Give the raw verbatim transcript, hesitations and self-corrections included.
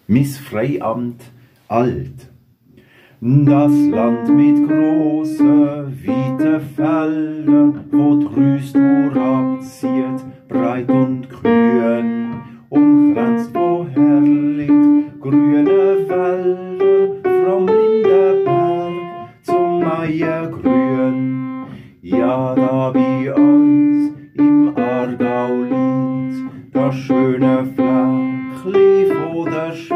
Miss Freiamt alt. Das Land mit große, weite Felder, wo die Rüstung abzieht, breit und grün, umkränzt von herrlich grüne Wälder, vom Lindenberg zum Maiengrün. Ja, da bei uns im Aargau liegt das schöne Fleckli von der Schweiz.